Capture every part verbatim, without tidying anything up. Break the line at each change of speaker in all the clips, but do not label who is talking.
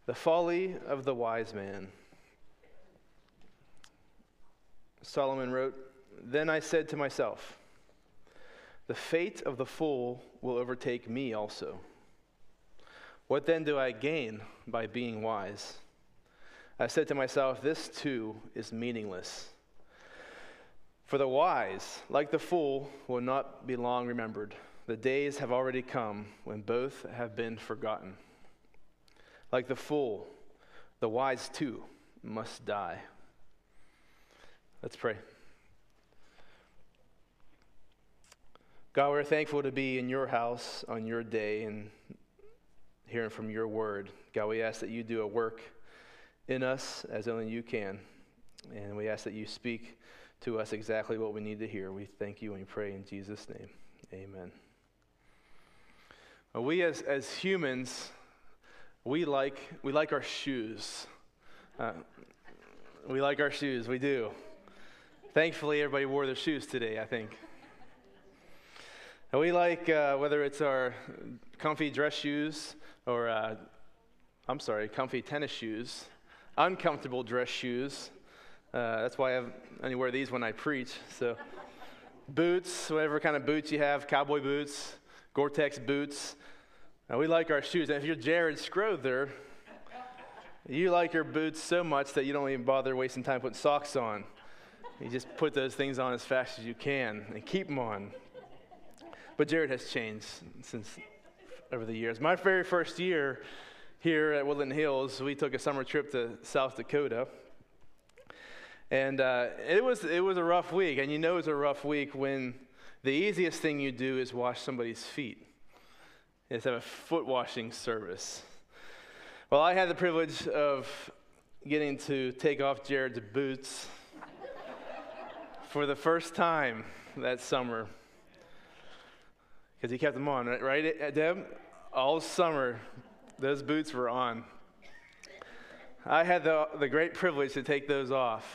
The folly of the wise man. Solomon wrote, "Then I said to myself, the fate of the fool will overtake me also. What then do I gain by being wise? I said to myself, this too is meaningless. For the wise, like the fool, will not be long remembered. The days have already come when both have been forgotten. Like the fool, the wise too must die." Let's pray. God, we're thankful to be in your house on your day and hearing from your word. God, we ask that you do a work in us as only you can. And we ask that you speak to us exactly what we need to hear. We thank you and we pray in Jesus' name. Amen. Well, we as, as humans, we like we like our shoes. Uh, we like our shoes, we do. Thankfully, everybody wore their shoes today, I think. And we like, uh, whether it's our comfy dress shoes or, uh, I'm sorry, comfy tennis shoes, uncomfortable dress shoes. Uh, that's why I, have, I only wear these when I preach. So, boots, whatever kind of boots you have, cowboy boots, Gore-Tex boots. Uh, we like our shoes. And if you're Jared Scrother, you like your boots so much that you don't even bother wasting time putting socks on. You just put those things on as fast as you can and keep them on. But Jared has changed since over the years. My very first year here at Woodland Hills, we took a summer trip to South Dakota. And uh, it was it was a rough week. And you know it's a rough week when the easiest thing you do is wash somebody's feet. Is have a foot washing service. Well, I had the privilege of getting to take off Jared's boots for the first time that summer. Because he kept them on, right, right, Deb? All summer, those boots were on. I had the, the great privilege to take those off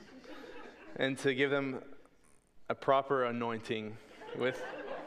and to give them a proper anointing with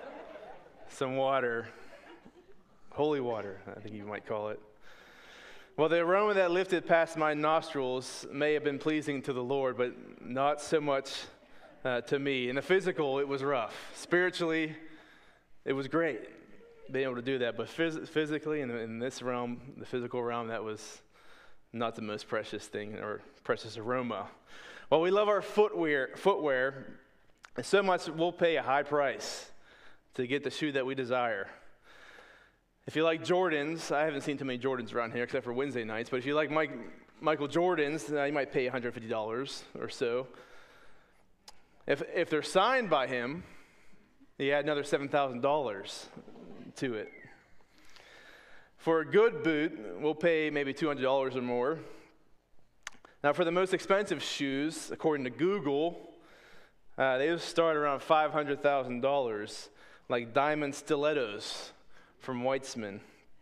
some water. Holy water, I think you might call it. Well, the aroma that lifted past my nostrils may have been pleasing to the Lord, but not so much uh, to me. In the physical, it was rough. Spiritually, it was great being able to do that. But phys- physically, in, in this realm, the physical realm, that was not the most precious thing or precious aroma. Well, we love our footwear, footwear, and so much we'll pay a high price to get the shoe that we desire. If you like Jordans, I haven't seen too many Jordans around here except for Wednesday nights, but if you like Mike, Michael Jordans, uh, you might pay one hundred fifty dollars or so. If if they're signed by him, you add another seven thousand dollars to it. For a good boot, we'll pay maybe two hundred dollars or more. Now, for the most expensive shoes, according to Google, uh, they start around five hundred thousand dollars, like diamond stilettos from Weitzman.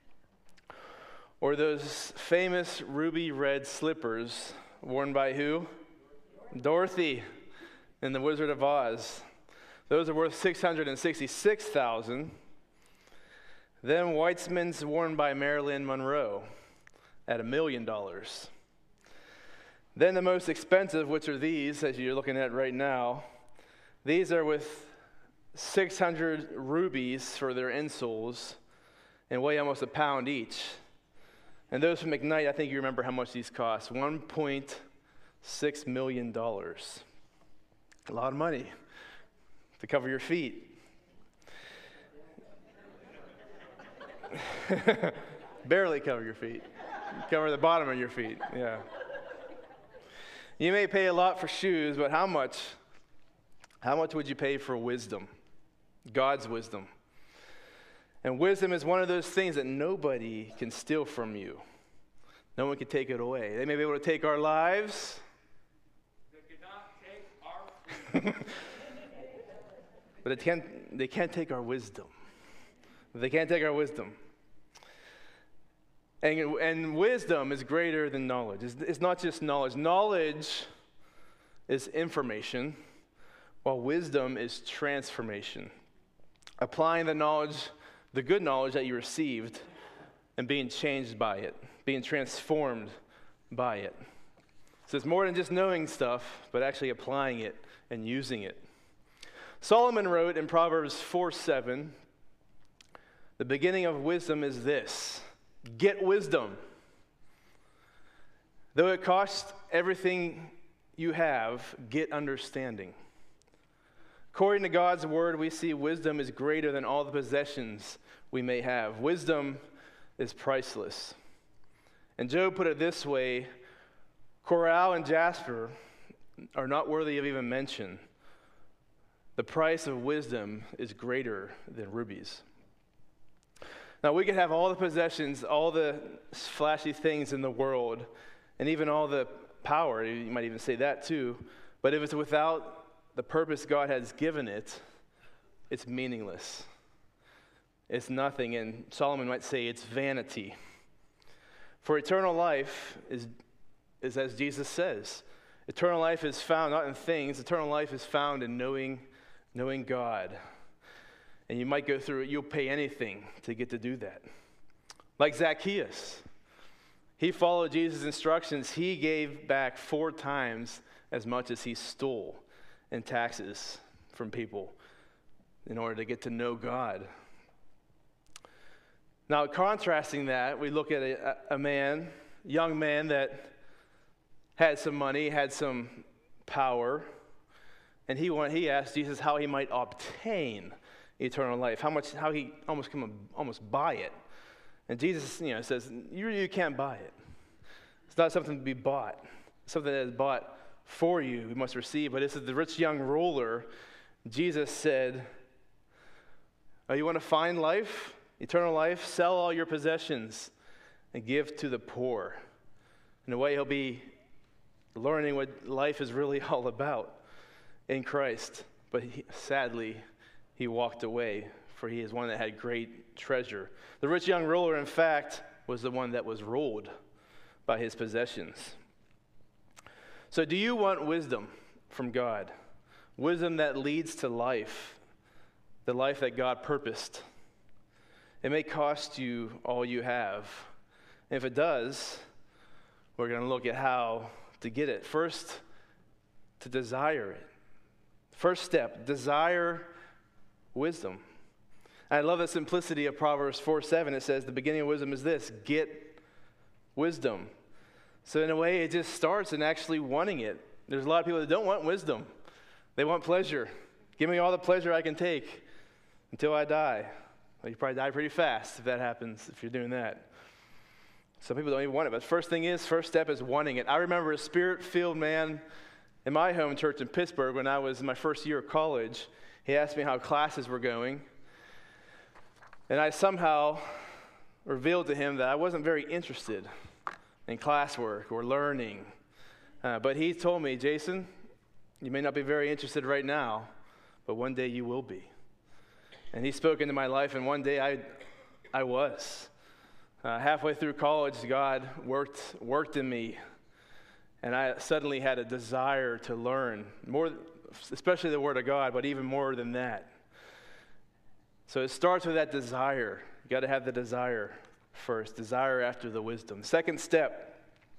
Or those famous ruby red slippers worn by who? Dorothy in The Wizard of Oz. Those are worth six hundred sixty-six thousand dollars. Then Weitzman's worn by Marilyn Monroe at a million dollars. Then the most expensive, which are these, as you're looking at right now, these are with six hundred rubies for their insoles and weigh almost a pound each. And those from McKnight, I think you remember how much these cost, one point six million dollars. A lot of money to cover your feet. Barely cover your feet. Cover the bottom of your feet, yeah. You may pay a lot for shoes, but how much? How much would you pay for wisdom? God's wisdom. And wisdom is one of those things that nobody can steal from you. No one can take it away. They may be able to take our lives.
They cannot take our
But they can't, they can't take our wisdom. They can't take our wisdom. And, and wisdom is greater than knowledge. It's, it's not just knowledge. Knowledge is information, while wisdom is transformation. Applying the knowledge, the good knowledge that you received and being changed by it, being transformed by it. So it's more than just knowing stuff, but actually applying it and using it. Solomon wrote in Proverbs four seven, the beginning of wisdom is this: get wisdom. Though it costs everything you have, get understanding. According to God's word, we see wisdom is greater than all the possessions we may have. Wisdom is priceless. And Job put it this way: coral and jasper are not worthy of even mention. The price of wisdom is greater than rubies. Now, we could have all the possessions, all the flashy things in the world, and even all the power, you might even say that too, but if it's without the purpose God has given it, it's meaningless. It's nothing, and Solomon might say it's vanity. For eternal life is, is as Jesus says, eternal life is found not in things, eternal life is found in knowing, knowing God. And you might go through it, you'll pay anything to get to do that. Like Zacchaeus. He followed Jesus' instructions. He gave back four times as much as he stole in taxes from people in order to get to know God. Now, contrasting that, we look at a, a man, young man that had some money, had some power, and he went, he asked Jesus how he might obtain eternal life, how much, how he almost come almost buy it. And Jesus, you know, says, you, you can't buy it. It's not something to be bought. It's something that is bought for you. You must receive. But this is the rich young ruler. Jesus said, oh, you want to find life, eternal life? Sell all your possessions and give to the poor. In a way, he'll be learning what life is really all about in Christ. But he, sadly, he walked away, for he is one that had great treasure. The rich young ruler, in fact, was the one that was ruled by his possessions. So do you want wisdom from God? Wisdom that leads to life, the life that God purposed. It may cost you all you have. And if it does, we're going to look at how to get it. First, to desire it. First step, desire wisdom. I love the simplicity of Proverbs four seven. It says, the beginning of wisdom is this: get wisdom. So in a way, it just starts in actually wanting it. There's a lot of people that don't want wisdom. They want pleasure. Give me all the pleasure I can take until I die. Well, you probably die pretty fast if that happens, if you're doing that. Some people don't even want it. But first thing is, first step is wanting it. I remember a spirit-filled man in my home church in Pittsburgh when I was in my first year of college. He asked me how classes were going. And I somehow revealed to him that I wasn't very interested in classwork or learning. Uh, but he told me, Jason, you may not be very interested right now, but one day you will be. And he spoke into my life, and one day I, I was. Uh, halfway through college, God worked worked in me, and I suddenly had a desire to learn more, especially the Word of God, but even more than that. So it starts with that desire. You got to have the desire first. Desire after the wisdom. Second step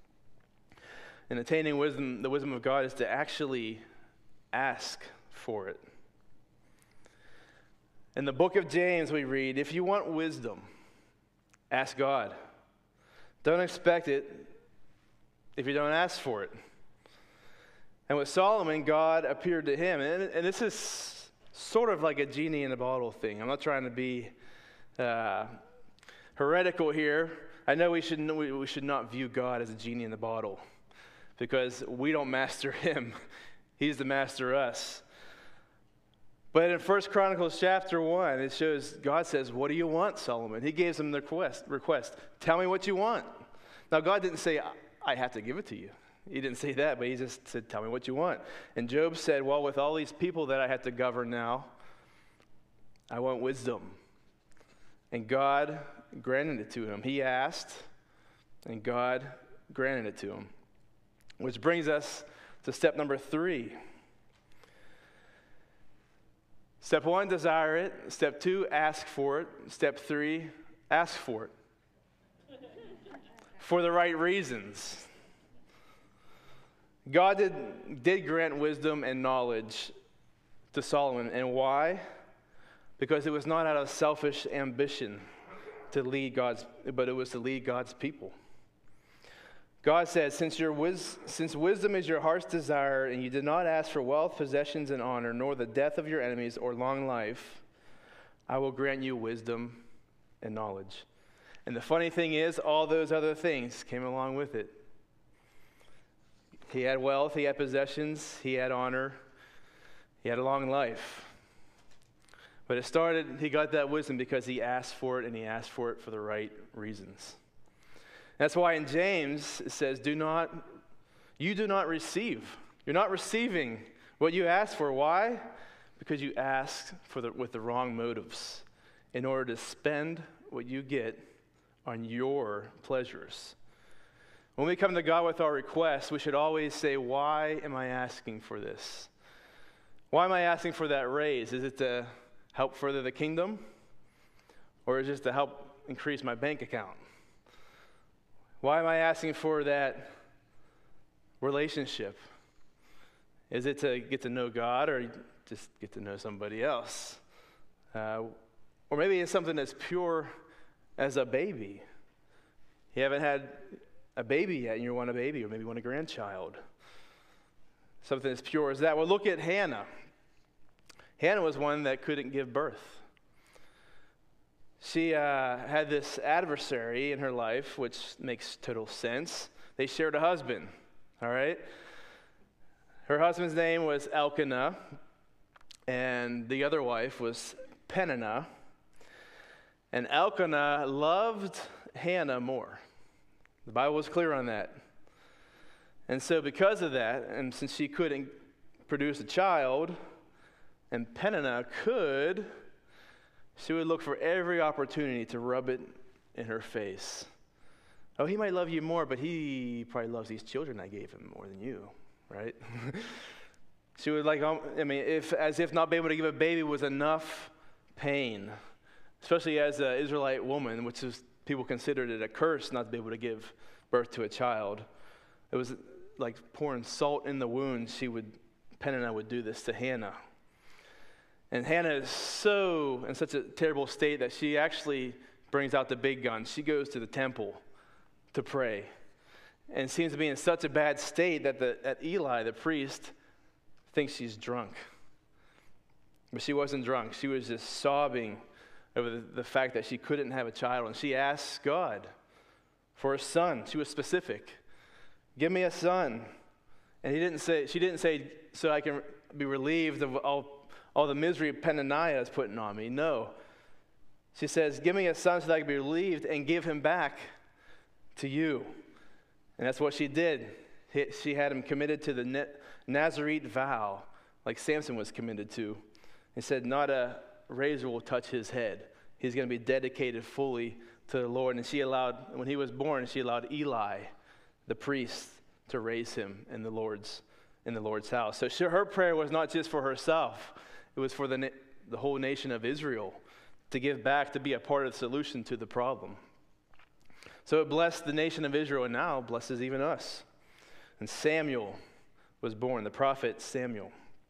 in attaining wisdom, the wisdom of God, is to actually ask for it. In the book of James, we read, if you want wisdom, ask God. Don't expect it if you don't ask for it. And with Solomon, God appeared to him. And, and this is sort of like a genie in a bottle thing. I'm not trying to be uh, heretical here. I know we should, we, we should not view God as a genie in the bottle, because we don't master him. He's the master of us. But in First Chronicles chapter one, it shows God says, what do you want, Solomon? He gives him the request, request. Tell me what you want. Now, God didn't say, I have to give it to you. He didn't say that, but he just said, tell me what you want. And Job said, well, with all these people that I have to govern now, I want wisdom. And God granted it to him. He asked, and God granted it to him. Which brings us to step number three. Step one, desire it. Step two, ask for it. Step three, ask for it. for the right reasons. God did, did grant wisdom and knowledge to Solomon. And why? Because it was not out of selfish ambition to lead God's, but it was to lead God's people. God says, since, your wis- since wisdom is your heart's desire, and you did not ask for wealth, possessions, and honor, nor the death of your enemies or long life, I will grant you wisdom and knowledge. And the funny thing is, all those other things came along with it. He had wealth, he had possessions, he had honor, he had a long life. But it started, he got that wisdom because he asked for it, and he asked for it for the right reasons. That's why in James it says, do not, you do not receive. You're not receiving what you asked for. Why? Because you asked for the, with the wrong motives in order to spend what you get on your pleasures. When we come to God with our requests, we should always say, why am I asking for this? Why am I asking for that raise? Is it to help further the kingdom? Or is it just to help increase my bank account? Why am I asking for that relationship? Is it to get to know God or just get to know somebody else? Uh, or maybe it's something as pure as a baby. You haven't had a baby yet and you want a baby, or maybe you want a grandchild. Something as pure as that. Well, look at Hannah. Hannah was one that couldn't give birth. She uh, had this adversary in her life, which makes total sense. They shared a husband, all right? Her husband's name was Elkanah, and the other wife was Peninnah. And Elkanah loved Hannah more. The Bible was clear on that. And so because of that, and since she couldn't produce a child, and Peninnah could, she would look for every opportunity to rub it in her face. Oh, he might love you more, but he probably loves these children I gave him more than you, right? She would like, um, I mean, if as if not being able to give a baby was enough pain, especially as an Israelite woman, which is, people considered it a curse not to be able to give birth to a child. It was like pouring salt in the wound. She would, Peninnah would do this to Hannah. And Hannah is so in such a terrible state that she actually brings out the big guns. She goes to the temple to pray, and seems to be in such a bad state that, the, that Eli, the priest, thinks she's drunk. But she wasn't drunk. She was just sobbing over the, the fact that she couldn't have a child. And she asked God for a son. She was specific. Give me a son. And he didn't say, she didn't say, so I can be relieved of all all the misery Peninnah is putting on me. No. She says, give me a son so that I can be relieved and give him back to you. And that's what she did. She had him committed to the Nazarite vow, like Samson was committed to. He said, not a razor will touch his head. He's going to be dedicated fully to the Lord. And she allowed, when he was born, she allowed Eli, the priest, to raise him in the Lord's, in the Lord's house. So she, her prayer was not just for herself. It was for the, the whole nation of Israel to give back, to be a part of the solution to the problem. So it blessed the nation of Israel, and now blesses even us. And Samuel was born, the prophet Samuel.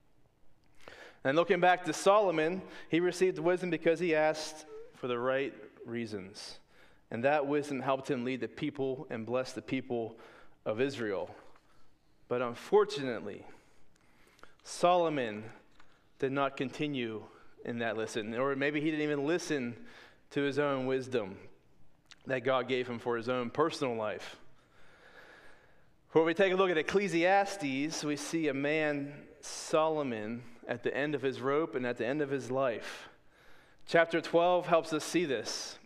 And looking back to Solomon, he received wisdom because he asked for the right reasons. And that wisdom helped him lead the people and bless the people of Israel. But unfortunately, Solomon did not continue in that listen, or maybe he didn't even listen to his own wisdom that God gave him for his own personal life. When we take a look at Ecclesiastes, we see a man, Solomon, at the end of his rope and at the end of his life. Chapter twelve helps us see this.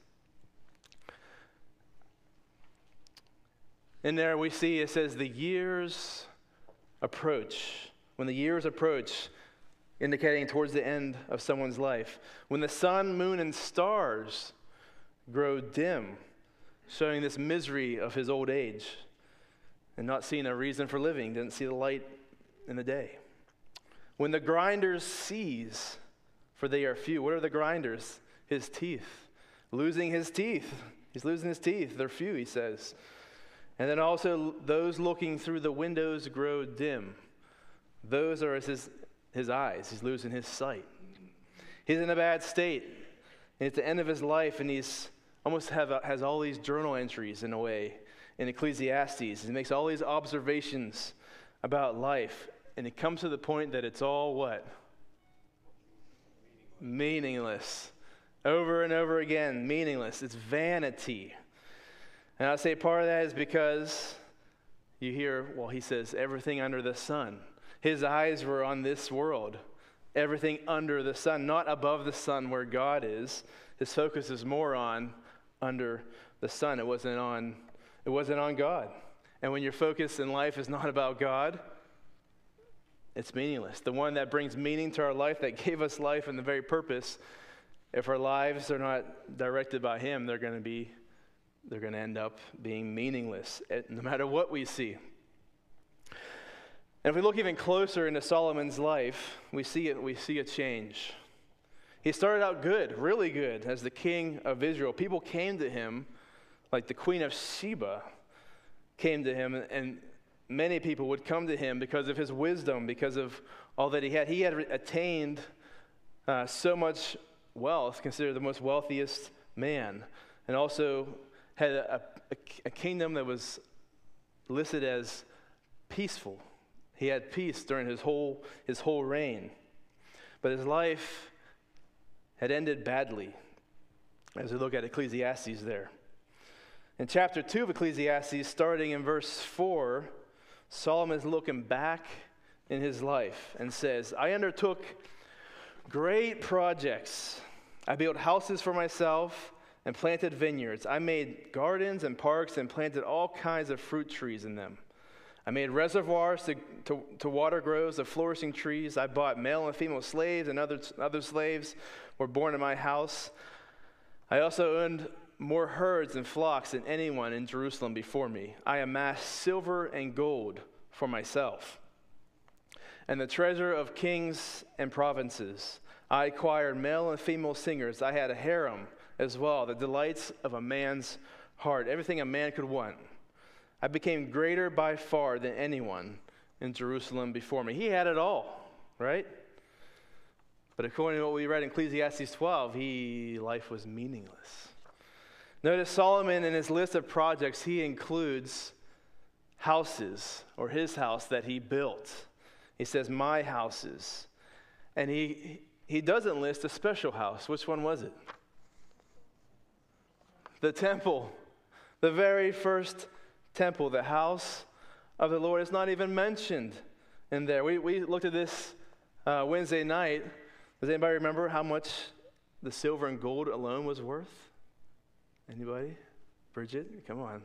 In there we see, it says, the years approach. When the years approach, indicating towards the end of someone's life. When the sun, moon, and stars grow dim, showing this misery of his old age and not seeing a reason for living, didn't see the light in the day. When the grinders cease, for they are few. What are the grinders? His teeth. Losing his teeth. He's losing his teeth. They're few, he says. And then also those looking through the windows grow dim. Those are his, his eyes. He's losing his sight. He's in a bad state. And it's the end of his life, and he's almost have a, has all these journal entries in a way in Ecclesiastes. He makes all these observations about life. And it comes to the point that it's all what? Meaningless. Over and over again, meaningless. It's vanity. And I'll say part of that is because you hear, well, he says, everything under the sun. His eyes were on this world. Everything under the sun, not above the sun where God is. His focus is more on under the sun. It wasn't on, it wasn't on God. And when your focus in life is not about God, it's meaningless. The one that brings meaning to our life, that gave us life and the very purpose, if our lives are not directed by him, they're going to be They're going to end up being meaningless, no matter what we see. And if we look even closer into Solomon's life, we see it. We see a change. He started out good, really good, as the king of Israel. People came to him, like the queen of Sheba came to him, and many people would come to him because of his wisdom, because of all that he had. He had attained uh, so much wealth, considered the most wealthiest man, and also had a, a, a kingdom that was listed as peaceful. He had peace during his whole his whole reign. But his life had ended badly, as we look at Ecclesiastes there. In chapter two of Ecclesiastes, starting in verse four, Solomon is looking back in his life and says, I undertook great projects. I built houses for myself and planted vineyards. I made gardens and parks and planted all kinds of fruit trees in them. I made reservoirs to, to, to water groves of flourishing trees. I bought male and female slaves, and other, other slaves were born in my house. I also owned more herds and flocks than anyone in Jerusalem before me. I amassed silver and gold for myself, and the treasure of kings and provinces. I acquired male and female singers. I had a harem as well, the delights of a man's heart, everything a man could want. I became greater by far than anyone in Jerusalem before me. He had it all, right? But according to what we read in Ecclesiastes twelve, he life was meaningless. Notice Solomon, in his list of projects, he includes houses, or his house that he built. He says, my houses. And he he doesn't list a special house. Which one was it? The temple. The very first temple, the house of the Lord, is not even mentioned in there. We we looked at this uh, Wednesday night. Does anybody remember how much the silver and gold alone was worth? Anybody? Bridget, come on. one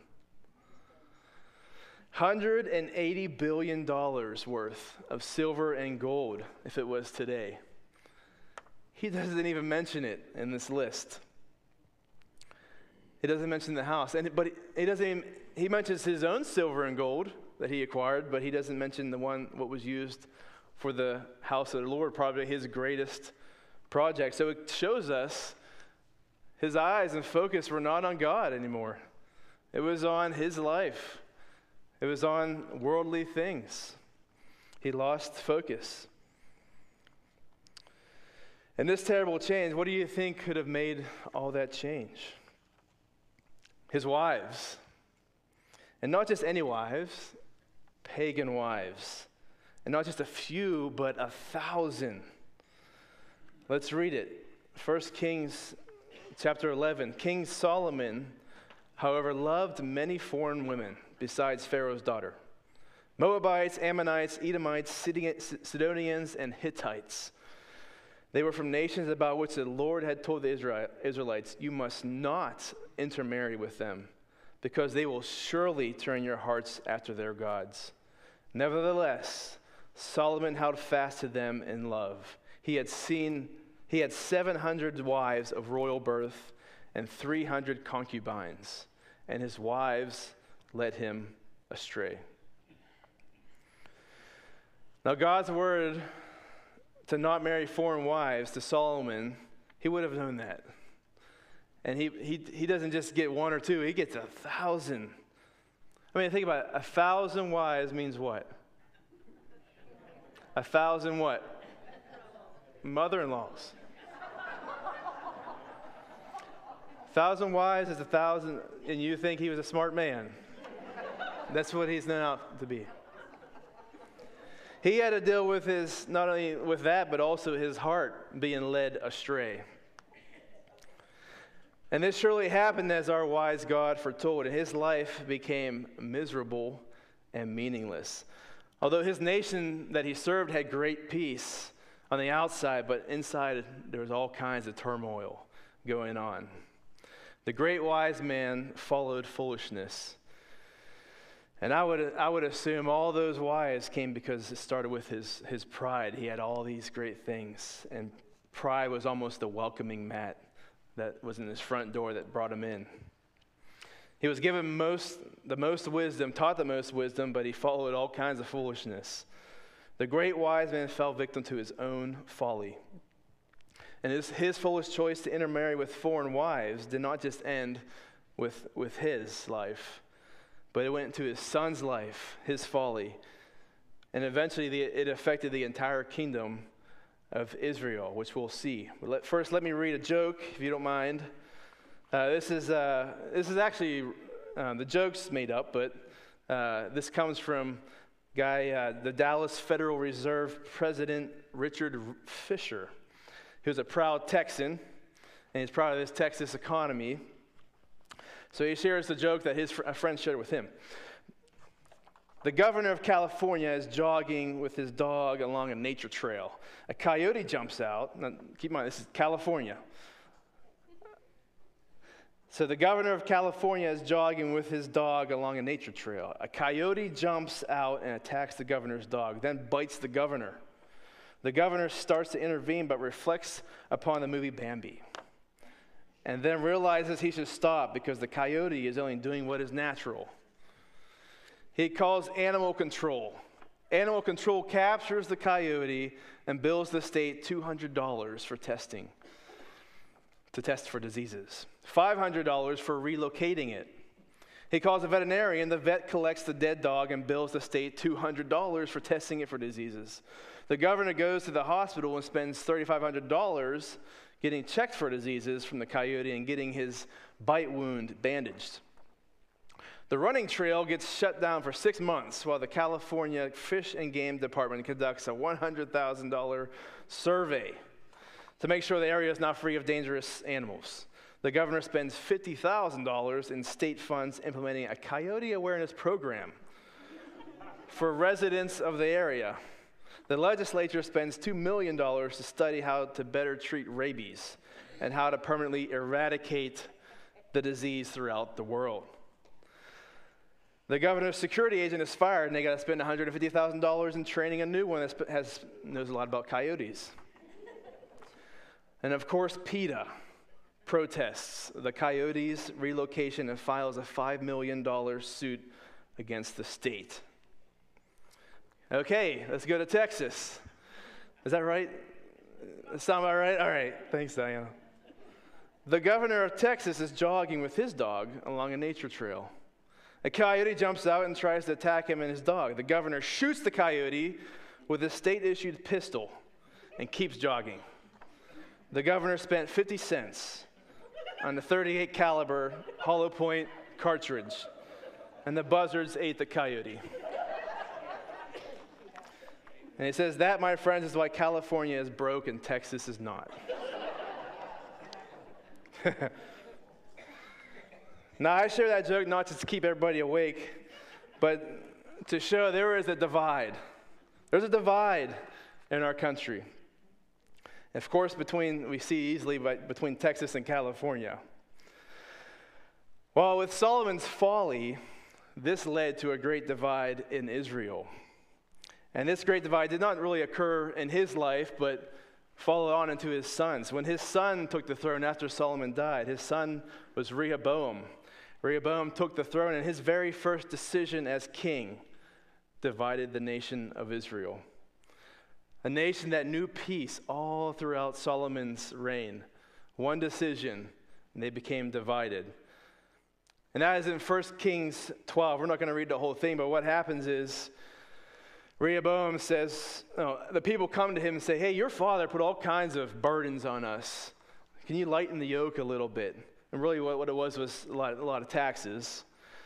hundred eighty billion dollars worth of silver and gold if it was today. He doesn't even mention it in this list. He doesn't mention the house, and but he, he doesn't even, he mentions his own silver and gold that he acquired, but he doesn't mention the one what was used for the house of the Lord, probably his greatest project. So it shows us his eyes and focus were not on God anymore. It was on his life. It was on worldly things. He lost focus. And this terrible change, what do you think could have made all that change? His wives. And not just any wives, pagan wives. And not just a few, but a thousand. Let's read it. First Kings chapter eleven. King Solomon, however, loved many foreign women besides Pharaoh's daughter. Moabites, Ammonites, Edomites, Sidonians, and Hittites. They were from nations about which the Lord had told the Israelites, you must not intermarry with them, because they will surely turn your hearts after their gods. Nevertheless, Solomon held fast to them in love. He had seen, he had seven hundred wives of royal birth and three hundred concubines, and his wives led him astray. Now, God's word to not marry foreign wives to Solomon, he would have known that. And he, he, he doesn't just get one or two, he gets a thousand. I mean, think about it. A thousand wives means what? A thousand what? Mother-in-laws. A thousand wives is a thousand, and you think he was a smart man. That's what he's known out to be. He had to deal with his, not only with that, but also his heart being led astray. And this surely happened as our wise God foretold, and his life became miserable and meaningless. Although his nation that he served had great peace on the outside, but inside there was all kinds of turmoil going on. The great wise man followed foolishness. And I would I would assume all those whys came because it started with his, his pride. He had all these great things, and pride was almost the welcoming mat that was in his front door that brought him in. He was given most the most wisdom, taught the most wisdom, but he followed all kinds of foolishness. The great wise man fell victim to his own folly. And his, his foolish choice to intermarry with foreign wives did not just end with, with his life, but it went into his son's life, his folly. And eventually the, it affected the entire kingdom of Israel, which we'll see. But let, first, let me read a joke, if you don't mind. Uh, this is uh, this is actually, uh, the joke's made up, but uh, this comes from guy, uh, the Dallas Federal Reserve President Richard Fisher. He was a proud Texan, and he's proud of this Texas economy. So he shares the joke that his fr- a friend shared with him. The governor of California is jogging with his dog along a nature trail. A coyote jumps out. Now, keep in mind, this is California. So the governor of California is jogging with his dog along a nature trail. A coyote jumps out and attacks the governor's dog, then bites the governor. The governor starts to intervene, but reflects upon the movie Bambi, and then realizes he should stop because the coyote is only doing what is natural. He calls animal control. Animal control captures the coyote and bills the state two hundred dollars for testing, to test for diseases, five hundred dollars for relocating it. He calls a veterinarian. The vet collects the dead dog and bills the state two hundred dollars for testing it for diseases. The governor goes to the hospital and spends three thousand five hundred dollars getting checked for diseases from the coyote and getting his bite wound bandaged. The running trail gets shut down for six months while the California Fish and Game Department conducts a one hundred thousand dollars survey to make sure the area is not free of dangerous animals. The governor spends fifty thousand dollars in state funds implementing a coyote awareness program for residents of the area. The legislature spends two million dollars to study how to better treat rabies and how to permanently eradicate the disease throughout the world. The governor's security agent is fired, and they got to spend one hundred fifty thousand dollars in training a new one that has, knows a lot about coyotes. And of course, PETA protests the coyotes' relocation and files a five million dollars suit against the state. Okay, let's go to Texas. Is that right? That sound about right? All right, thanks, Diana. The governor of Texas is jogging with his dog along a nature trail. A coyote jumps out and tries to attack him and his dog. The governor shoots the coyote with a state-issued pistol and keeps jogging. The governor spent fifty cents on the thirty-eight caliber hollow point cartridge, and the buzzards ate the coyote. And he says, that, my friends, is why California is broke and Texas is not. Now, I share that joke not just to keep everybody awake, but to show there is a divide. There's a divide in our country. Of course, between, we see easily but between Texas and California. Well, with Solomon's folly, this led to a great divide in Israel. And this great divide did not really occur in his life, but followed on into his sons. When his son took the throne after Solomon died, his son was Rehoboam. Rehoboam took the throne, and his very first decision as king divided the nation of Israel. A nation that knew peace all throughout Solomon's reign. One decision, and they became divided. And that is in First Kings twelve. We're not going to read the whole thing, but what happens is Rehoboam says, oh, the people come to him and say, hey, your father put all kinds of burdens on us. Can you lighten the yoke a little bit? And really what, what it was was a lot, a lot of taxes.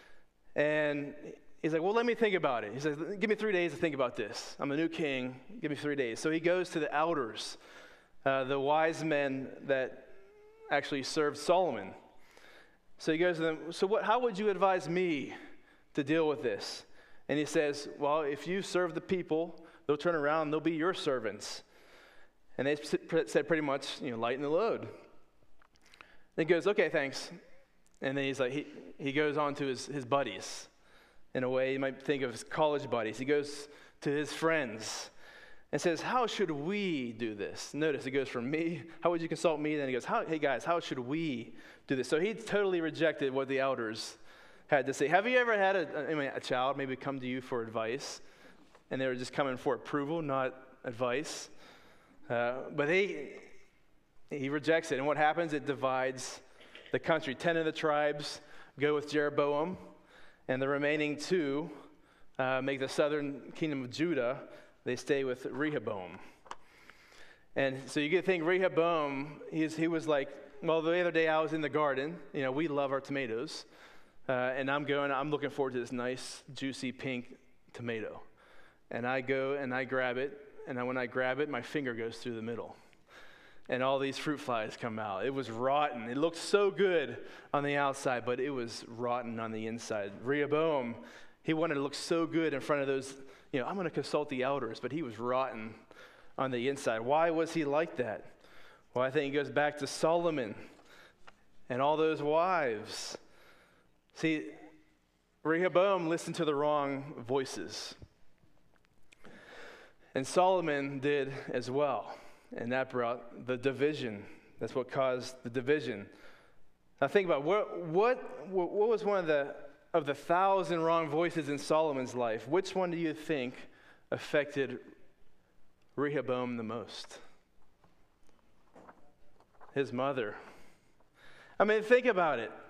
And he's like, well, let me think about it. He says, give me three days to think about this. I'm the new king. Give me three days. So he goes to the elders, uh, the wise men that actually served Solomon. So he goes to them, so what, how would you advise me to deal with this? And he says, well, if you serve the people, they'll turn around and they'll be your servants. And they said pretty much, you know, lighten the load. Then he goes, okay, thanks. And then he's like, he, he goes on to his, his buddies. In a way, you might think of his college buddies. He goes to his friends and says, how should we do this? Notice it goes from me, how would you consult me? Then he goes, how, hey guys, how should we do this? So he totally rejected what the elders had to say. Have you ever had a, I mean, a child maybe come to you for advice, and they were just coming for approval, not advice? Uh, but he, he rejects it, and what happens? It divides the country. Ten of the tribes go with Jeroboam, and the remaining two uh, make the southern kingdom of Judah. They stay with Rehoboam. And so you get to think Rehoboam, he's, he was like, well, the other day I was in the garden. You know, we love our tomatoes. Uh, and I'm going, I'm looking forward to this nice, juicy, pink tomato. And I go and I grab it, and I, when I grab it, my finger goes through the middle. And all these fruit flies come out. It was rotten. It looked so good on the outside, but it was rotten on the inside. Rehoboam, he wanted to look so good in front of those, you know, I'm going to consult the elders, but he was rotten on the inside. Why was he like that? Well, I think it goes back to Solomon and all those wives. See, Rehoboam listened to the wrong voices. And Solomon did as well. And that brought the division. That's what caused the division. Now think about what what what was one of the of the thousand wrong voices in Solomon's life? Which one do you think affected Rehoboam the most? His mother. I mean, think about it.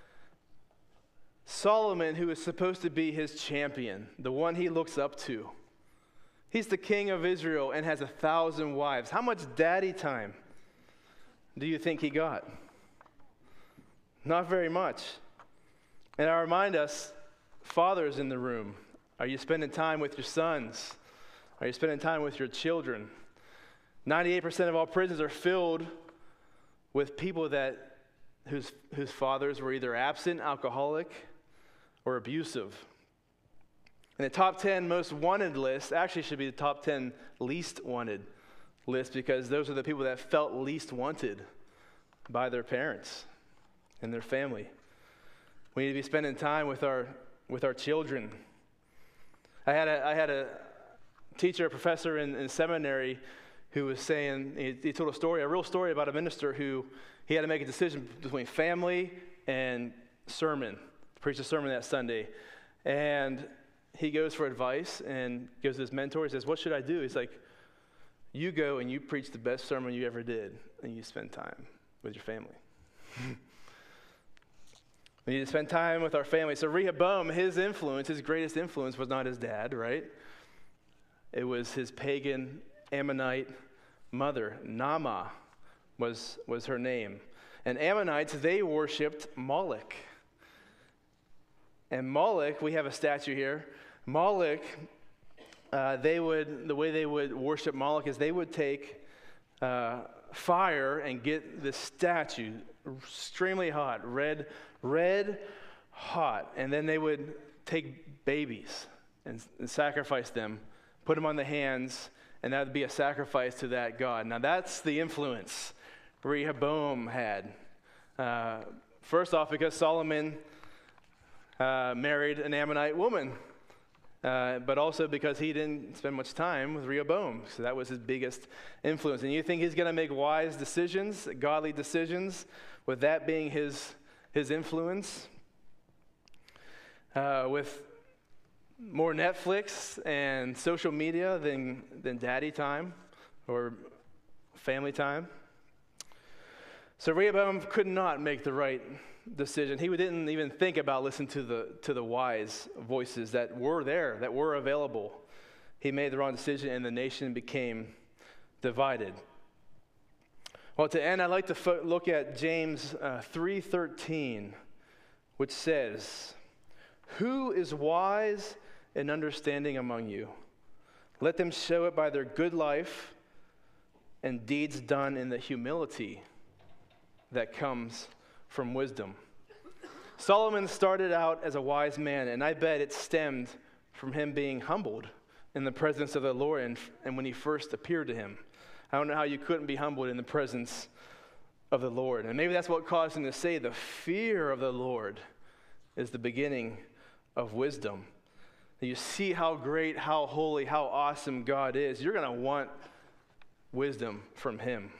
Solomon, who is supposed to be his champion, the one he looks up to. He's the king of Israel and has a thousand wives. How much daddy time do you think he got? Not very much. And I remind us, fathers in the room, are you spending time with your sons? Are you spending time with your children? ninety-eight percent of all prisons are filled with people that whose whose fathers were either absent, alcoholic, or abusive. And the top ten most wanted list actually should be the top ten least wanted list, because those are the people that felt least wanted by their parents and their family. We need to be spending time with our with our children. I had a I had a teacher, a professor in, in seminary who was saying, he, he told a story, a real story about a minister who he had to make a decision between family and sermon, preach a sermon that Sunday. And he goes for advice and goes to his mentor. He says, what should I do? He's like, you go and you preach the best sermon you ever did, and you spend time with your family. We need to spend time with our family. So Rehoboam, his influence, his greatest influence was not his dad, right? It was his pagan Ammonite mother. Naamah was, was her name. And Ammonites, they worshipped Moloch. And Moloch, we have a statue here. Moloch, uh, they would, the way they would worship Moloch is they would take uh, fire and get the statue extremely hot, red, red hot. And then they would take babies and, and sacrifice them, put them on the hands, and that would be a sacrifice to that god. Now that's the influence Rehoboam had. Uh, first off, because Solomon uh, married an Ammonite woman, uh, but also because he didn't spend much time with Rehoboam. So that was his biggest influence. And you think he's going to make wise decisions, godly decisions, with that being his, his influence? Uh, with more Netflix and social media than, than daddy time or family time. So Rehoboam could not make the right decision. He didn't even think about listening to the to the wise voices that were there, that were available. He made the wrong decision, and the nation became divided. Well, to end, I'd like to fo- look at James uh, three thirteen, which says, "Who is wise and understanding among you? Let them show it by their good life and deeds done in the humility that comes from wisdom." Solomon started out as a wise man, and I bet it stemmed from him being humbled in the presence of the Lord and, and when he first appeared to him. I don't know how you couldn't be humbled in the presence of the Lord. And maybe that's what caused him to say, the fear of the Lord is the beginning of wisdom. You see how great, how holy, how awesome God is. You're going to want wisdom from him.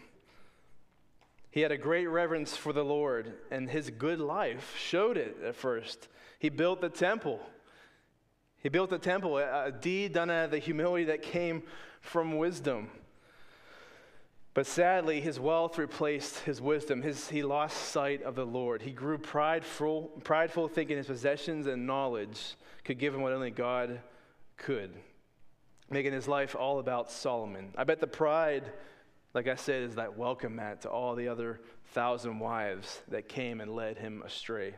He had a great reverence for the Lord, and his good life showed it at first. He built the temple. He built the temple, a, a deed done out of the humility that came from wisdom. But sadly, his wealth replaced his wisdom. His, he lost sight of the Lord. He grew prideful, prideful, thinking his possessions and knowledge could give him what only God could, making his life all about Solomon. I bet the pride, like I said, is that welcome mat to all the other thousand wives that came and led him astray.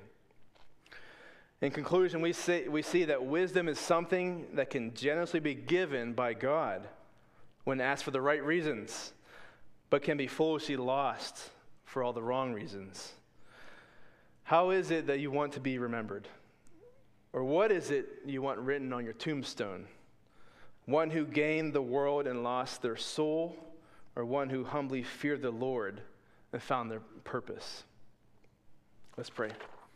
In conclusion, we see, we see that wisdom is something that can generously be given by God when asked for the right reasons, but can be foolishly lost for all the wrong reasons. How is it that you want to be remembered? Or what is it you want written on your tombstone? One who gained the world and lost their soul, or one who humbly feared the Lord and found their purpose? Let's pray.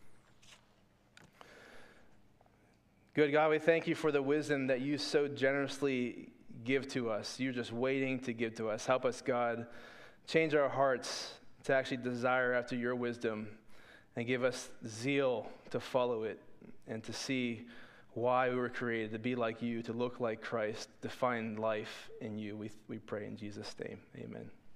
Good God, we thank you for the wisdom that you so generously give to us. You're just waiting to give to us. Help us, God, change our hearts to actually desire after your wisdom and give us zeal to follow it and to see why we were created, to be like you, to look like Christ, to find life in you. We, we pray in Jesus' name. Amen.